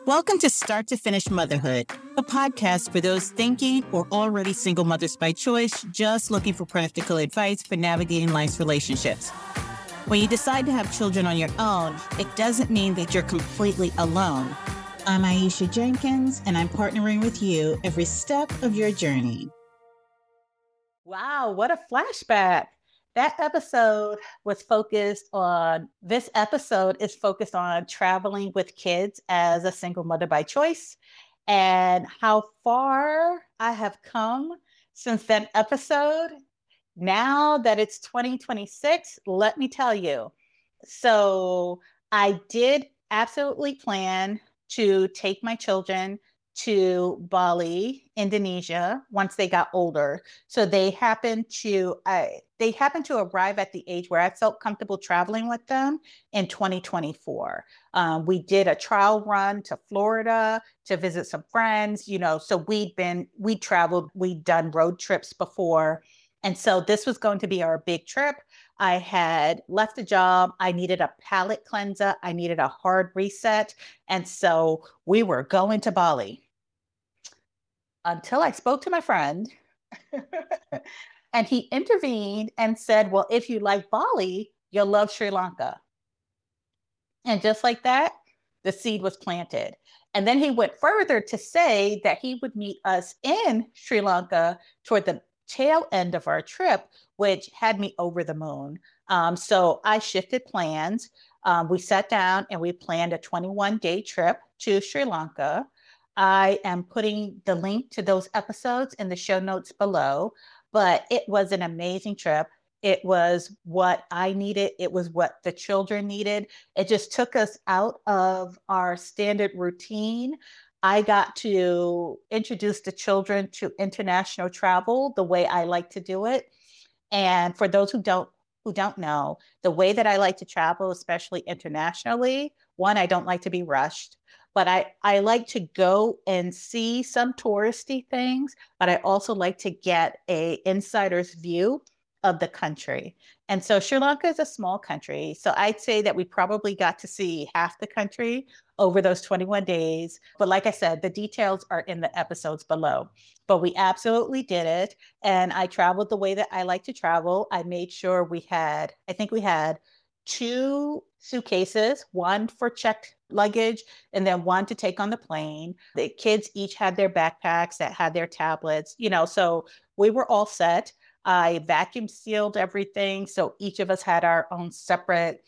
Welcome to Start to Finish Motherhood, a podcast for those thinking or already single mothers by choice, just looking for practical advice for navigating life's relationships. When you decide to have children on your own, it doesn't mean that you're completely alone. I'm Aisha Jenkins, and I'm partnering with you every step of your journey. Wow, what a flashback. This episode is focused on traveling with kids as a single mother by choice and how far I have come since that episode. Now that it's 2026, let me tell you. So I did absolutely plan to take my children to Bali, Indonesia, once they got older. So they happened to arrive at the age where I felt comfortable traveling with them in 2024. We did a trial run to Florida to visit some friends, so we traveled, we'd done road trips before. And so this was going to be our big trip. I had left a job. I needed a palate cleanser. I needed a hard reset. And so we were going to Bali until I spoke to my friend and he intervened and said, well, if you like Bali, you'll love Sri Lanka. And just like that, the seed was planted. And then he went further to say that he would meet us in Sri Lanka toward the tail end of our trip, which had me over the moon. So I shifted plans. We sat down and we planned a 21-day trip to Sri Lanka. I am putting the link to those episodes in the show notes below, but it was an amazing trip. It was what I needed. It was what the children needed. It just took us out of our standard routine. I got to introduce the children to international travel the way I like to do it. And for those who don't know, the way that I like to travel, especially internationally, one, I don't like to be rushed, but I like to go and see some touristy things, but I also like to get a insider's view of the country. And so Sri Lanka is a small country. So I'd say that we probably got to see half the country over those 21 days. But like I said, the details are in the episodes below. But we absolutely did it. And I traveled the way that I like to travel. I made sure I think we had two suitcases, one for checked luggage and then one to take on the plane. The kids each had their backpacks that had their tablets, so we were all set. I vacuum sealed everything. So each of us had our own separate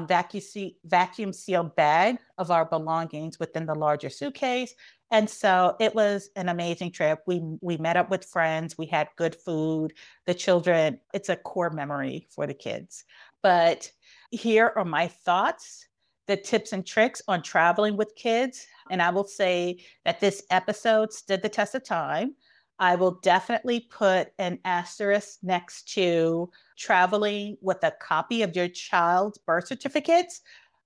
vacuum sealed bag of our belongings within the larger suitcase. And so it was an amazing trip. We met up with friends. We had good food. The children, it's a core memory for the kids. But here are my thoughts, the tips and tricks on traveling with kids. And I will say that this episode stood the test of time. I will definitely put an asterisk next to traveling with a copy of your child's birth certificates.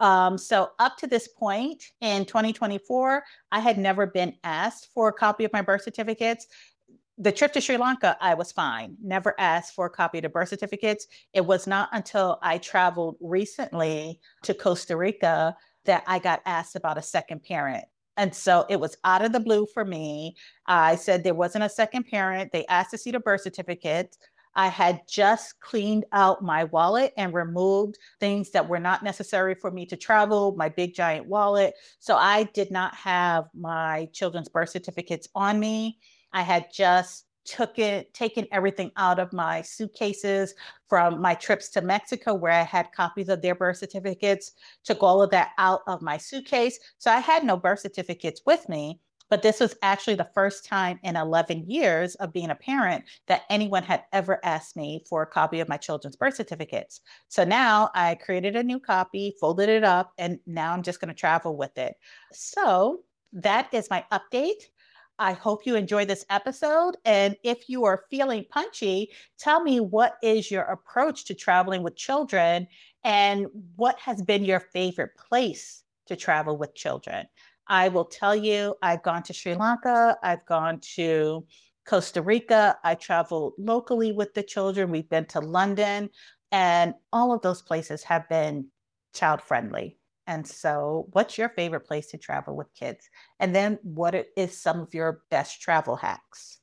So up to this point in 2024, I had never been asked for a copy of my birth certificates. The trip to Sri Lanka, I was fine, never asked for a copy of the birth certificates. It was not until I traveled recently to Costa Rica that I got asked about a second parent. And so it was out of the blue for me. I said there wasn't a second parent. They asked to see the birth certificate. I had just cleaned out my wallet and removed things that were not necessary for me to travel, my big giant wallet. So I did not have my children's birth certificates on me. I had just taken everything out of my suitcases from my trips to Mexico, where I had copies of their birth certificates, took all of that out of my suitcase. So I had no birth certificates with me. But this was actually the first time in 11 years of being a parent that anyone had ever asked me for a copy of my children's birth certificates. So now I created a new copy, folded it up, and now I'm just going to travel with it. So that is my update. I hope you enjoy this episode. And if you are feeling punchy, tell me what is your approach to traveling with children and what has been your favorite place to travel with children. I will tell you, I've gone to Sri Lanka, I've gone to Costa Rica, I traveled locally with the children, we've been to London, and all of those places have been child friendly. And so, what's your favorite place to travel with kids? And then, is some of your best travel hacks?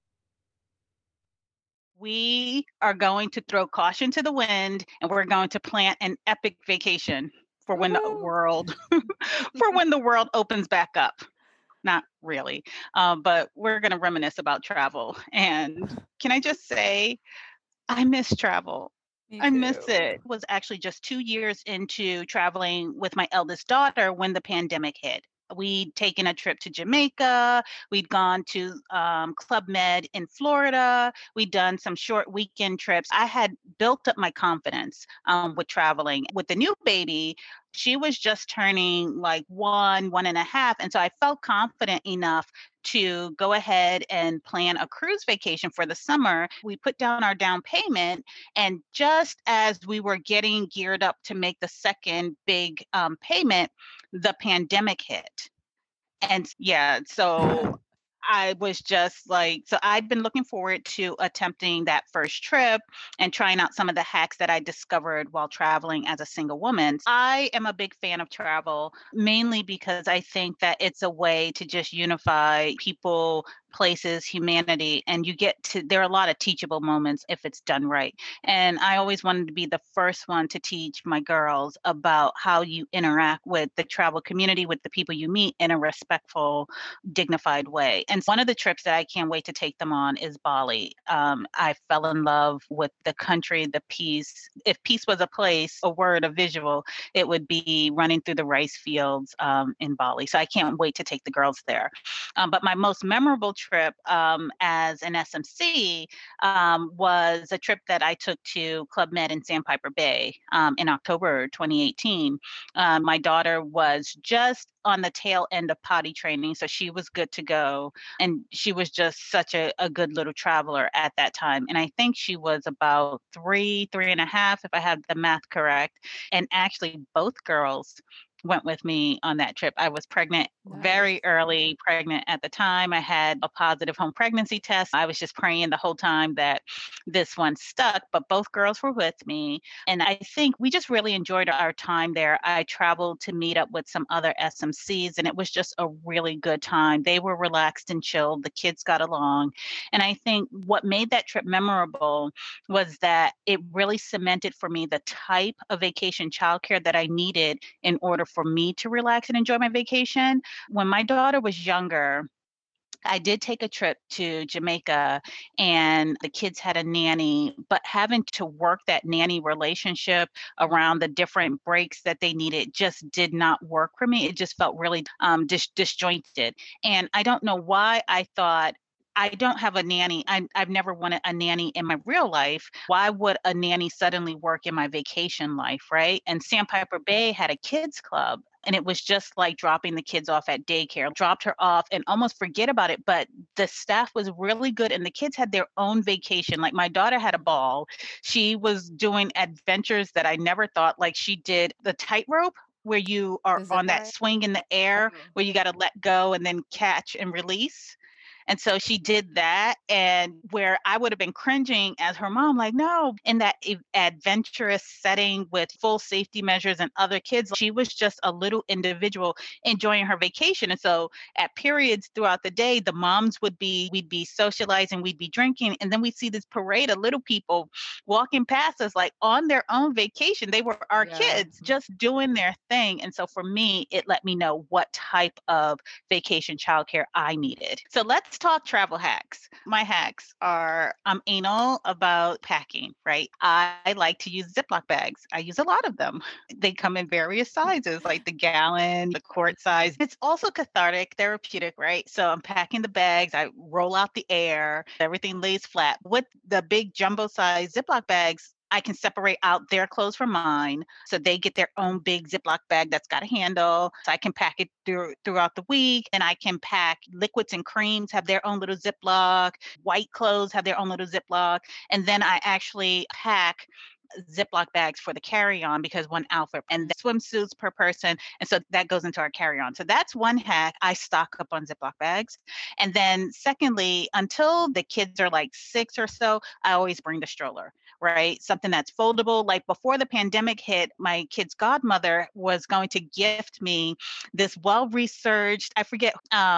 We are going to throw caution to the wind and we're going to plan an epic vacation for when the Woohoo! world for when the world opens back up. Not really, but we're going to reminisce about travel. And can I just say, I miss travel. Me I miss too. it. It was actually just 2 years into traveling with my eldest daughter when the pandemic hit. We'd taken a trip to Jamaica. We'd gone to Club Med in Florida. We'd done some short weekend trips. I had built up my confidence with traveling. With the new baby, she was just turning like 1.5. And so I felt confident enough to go ahead and plan a cruise vacation for the summer. We put down our down payment, and just as we were getting geared up to make the second big payment, the pandemic hit. And yeah, so I was just like, so I'd been looking forward to attempting that first trip and trying out some of the hacks that I discovered while traveling as a single woman. I am a big fan of travel, mainly because I think that it's a way to just unify people, places, humanity, and there are a lot of teachable moments if it's done right. And I always wanted to be the first one to teach my girls about how you interact with the travel community, with the people you meet in a respectful, dignified way. And one of the trips that I can't wait to take them on is Bali. I fell in love with the country, the peace. If peace was a place, a word, a visual, it would be running through the rice fields in Bali. So I can't wait to take the girls there. But my most memorable trip as an SMC was a trip that I took to Club Med in Sandpiper Bay in October 2018. My daughter was just on the tail end of potty training, so she was good to go. And she was just such a good little traveler at that time. And I think she was about 3.5, if I have the math correct. And actually, both girls went with me on that trip. I was pregnant, very early pregnant at the time. I had a positive home pregnancy test. I was just praying the whole time that this one stuck, but both girls were with me. And I think we just really enjoyed our time there. I traveled to meet up with some other SMCs, and it was just a really good time. They were relaxed and chilled. The kids got along. And I think what made that trip memorable was that it really cemented for me the type of vacation childcare that I needed in order for me to relax and enjoy my vacation. When my daughter was younger, I did take a trip to Jamaica and the kids had a nanny, but having to work that nanny relationship around the different breaks that they needed just did not work for me. It just felt really disjointed. And I don't know why I thought, I don't have a nanny. I've never wanted a nanny in my real life. Why would a nanny suddenly work in my vacation life, right? And Sandpiper Bay had a kids club. And it was just like dropping the kids off at daycare, dropped her off and almost forget about it. But the staff was really good and the kids had their own vacation. Like my daughter had a ball. She was doing adventures that I never thought, like she did the tightrope where you are on that swing in the air where you got to let go and then catch and release. And so she did that, and where I would have been cringing as her mom, like, no, in that adventurous setting with full safety measures and other kids, she was just a little individual enjoying her vacation. And so at periods throughout the day, the moms we'd be socializing, we'd be drinking, and then we'd see this parade of little people walking past us like on their own vacation. They were our kids just doing their thing. And so for me, it let me know what type of vacation childcare I needed. So let's talk travel hacks. My hacks are I'm anal about packing, right? I like to use Ziploc bags. I use a lot of them. They come in various sizes, like the gallon, the quart size. It's also cathartic, therapeutic, right? So I'm packing the bags, I roll out the air, everything lays flat. With the big jumbo size Ziploc bags, I can separate out their clothes from mine. So they get their own big Ziploc bag that's got a handle. So I can pack it throughout the week. And I can pack liquids and creams, have their own little Ziploc. White clothes have their own little Ziploc. And then I actually pack Ziploc bags for the carry-on because one outfit and swimsuits per person. And so that goes into our carry-on. So that's one hack. I stock up on Ziploc bags. And then secondly, until the kids are like 6 or so, I always bring the stroller, right? Something that's foldable. Like before the pandemic hit, my kid's godmother was going to gift me this well-researched, I forget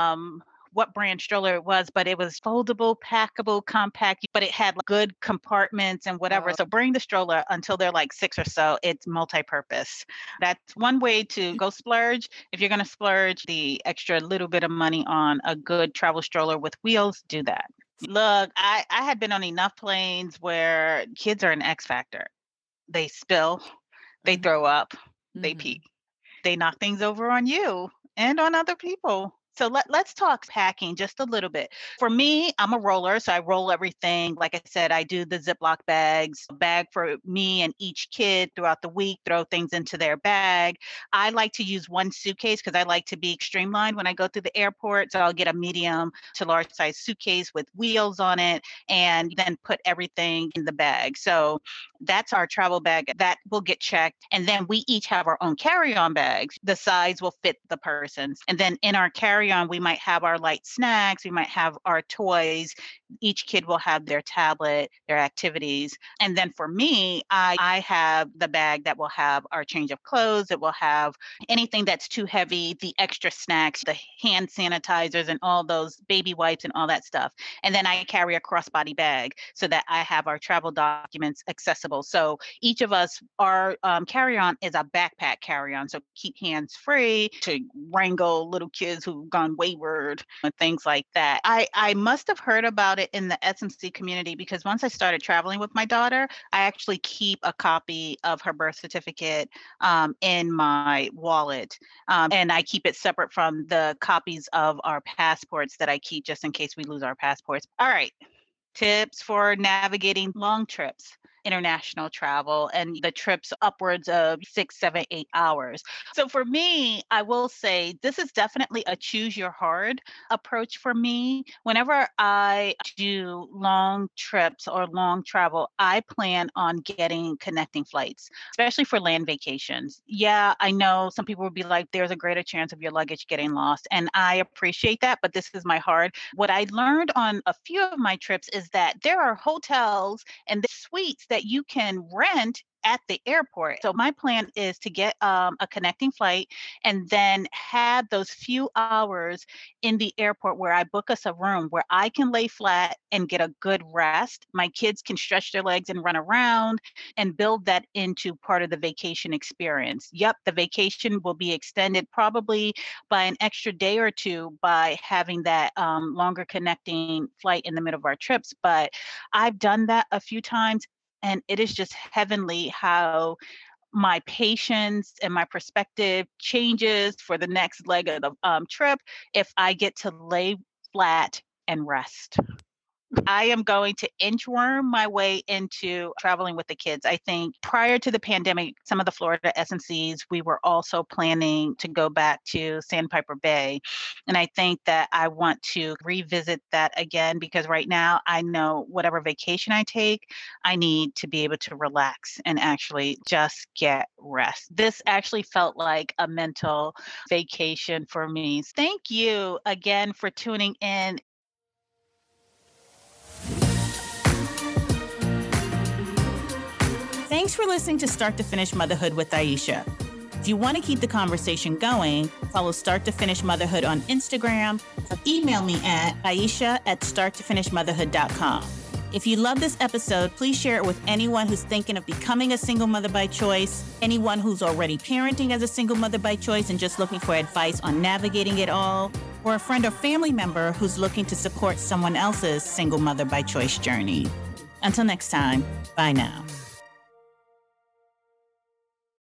what brand stroller it was, but it was foldable, packable, compact, but it had good compartments and whatever. So bring the stroller until they're like 6 or so. It's multi-purpose. That's one way to go splurge. If you're going to splurge the extra little bit of money on a good travel stroller with wheels, do that. Look, I had been on enough planes where kids are an X factor. They spill, they throw up, they pee. They knock things over on you and on other people. So let's talk packing just a little bit. For me, I'm a roller, so I roll everything. Like I said, I do the Ziploc bags, a bag for me and each kid throughout the week, throw things into their bag. I like to use one suitcase because I like to be streamlined when I go through the airport. So I'll get a medium to large size suitcase with wheels on it and then put everything in the bag. So that's our travel bag. That will get checked. And then we each have our own carry-on bags. The size will fit the person's. And then in our carry-on, we might have our light snacks. We might have our toys. Each kid will have their tablet, their activities. And then for me, I have the bag that will have our change of clothes. It will have anything that's too heavy, the extra snacks, the hand sanitizers and all those baby wipes and all that stuff. And then I carry a crossbody bag so that I have our travel documents accessible. So each of us, our carry-on is a backpack carry-on. So keep hands free to wrangle little kids who've gone wayward and things like that. I must have heard about it in the SMC community because once I started traveling with my daughter, I actually keep a copy of her birth certificate in my wallet. And I keep it separate from the copies of our passports that I keep just in case we lose our passports. All right. Tips for navigating long trips. International travel and the trips upwards of 6, 7, 8 hours. So for me, I will say this is definitely a choose your hard approach for me. Whenever I do long trips or long travel, I plan on getting connecting flights, especially for land vacations. Yeah, I know some people would be like, there's a greater chance of your luggage getting lost. And I appreciate that, but this is my hard. What I learned on a few of my trips is that there are hotels and the suites that you can rent at the airport. So my plan is to get a connecting flight and then have those few hours in the airport where I book us a room where I can lay flat and get a good rest. My kids can stretch their legs and run around and build that into part of the vacation experience. Yep, the vacation will be extended probably by an extra day or two by having that longer connecting flight in the middle of our trips. But I've done that a few times. And it is just heavenly how my patience and my perspective changes for the next leg of the trip if I get to lay flat and rest. I am going to inchworm my way into traveling with the kids. I think prior to the pandemic, some of the Florida SMCs, we were also planning to go back to Sandpiper Bay. And I think that I want to revisit that again because right now I know whatever vacation I take, I need to be able to relax and actually just get rest. This actually felt like a mental vacation for me. Thank you again for tuning in. Thanks for listening to Start to Finish Motherhood with Aisha. If you want to keep the conversation going, follow Start to Finish Motherhood on Instagram or email me at aisha@starttofinishmotherhood.com. If you love this episode, please share it with anyone who's thinking of becoming a single mother by choice, anyone who's already parenting as a single mother by choice and just looking for advice on navigating it all, or a friend or family member who's looking to support someone else's single mother by choice journey. Until next time, bye now.